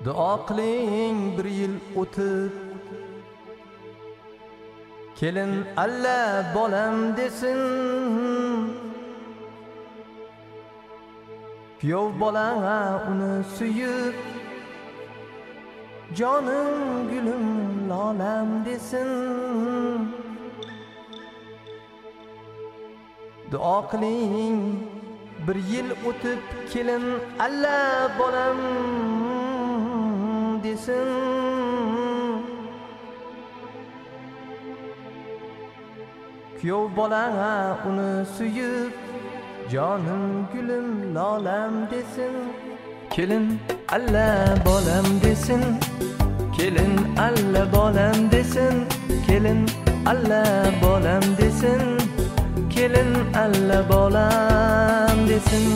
Duo qiling bir yil o'tib, kelin alla bolam desin. Kuyov bola uni suyib, jonim gulim lolam desin. Duo qiling bir yil o'tib, kelin alla bolam desin. Kuyov bola uni suyib, jonim gulim lolam desin. Kelin alla bolam desin. Kelin alla bolam desin. Kelin alla bolam desin. Kelin alla bolam desin.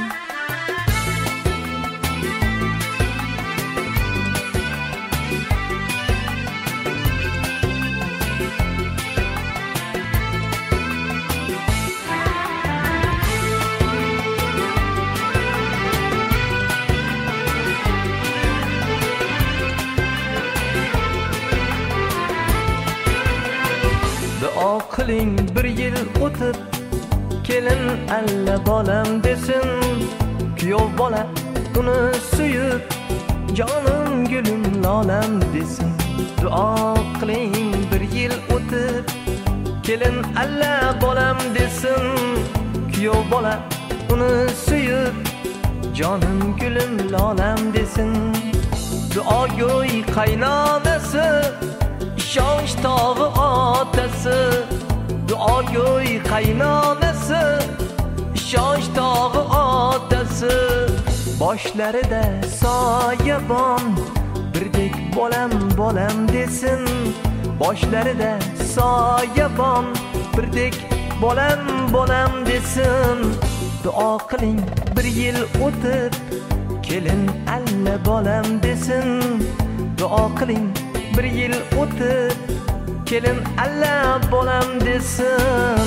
Duo qiling bir yil o'tib, kelin alla bolam desin. Kuyov bola uni suyib, jonim gulim lolam desin. Duo qiling bir yil o'tib, kelin alla bolam desin. Kuyov bola uni suyib, jonim gulim lolam desin. Duo go'y qaynonasi, ishonch tog'i otasi. Duo go'y qaynonasi, ishonch tog'i otasi. Boshlarida soyabon, birdek bolam bolam desin. Boshlarida soyabon, birdek bolam bolam desin. Duo qiling bir yil o'tib, kelin alla bolam desin. Duo qiling bir yil o'tib, kelin alla bolam desin.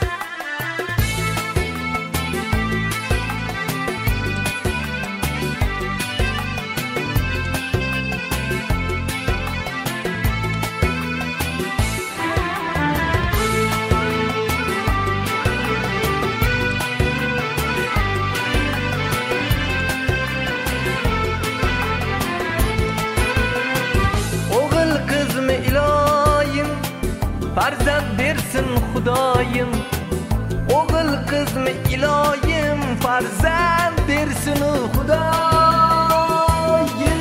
Farzand bersin Xudoyim, o'g'il qizmi iloyim, farzand bersin Xudoyim.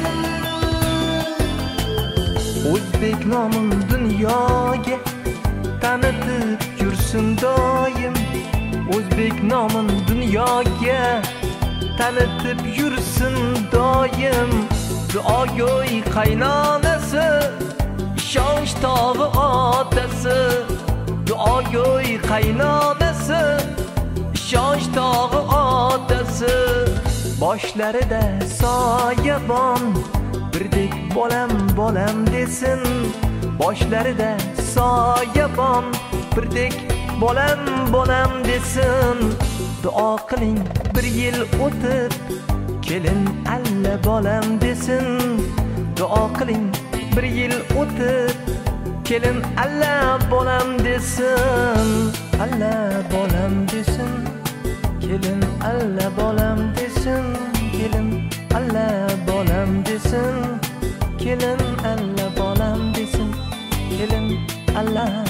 O'zbek nomin dunyoga tanitib yursin doim. O'zbek nomin dunyoga tanitib yursin doim. Duo go'y qaynonasi, ishonch tog'i otasi. Duo go'y qaynonasi, ishonch tog'i otasi. Boshlarida soyabon, birdek bolam bolam desin. Boshlarida soyabon, birdek bolam bolam desin. Duo qiling bir yil o'tib, kelin alla bolam desin. Duo qiling bir yil o'tib, kelin alla bolam desin. Alla bolam desin. Kelin alla bolam desin. Kelin alla bolam desin. Kelin alla bolam desin. Kelin alla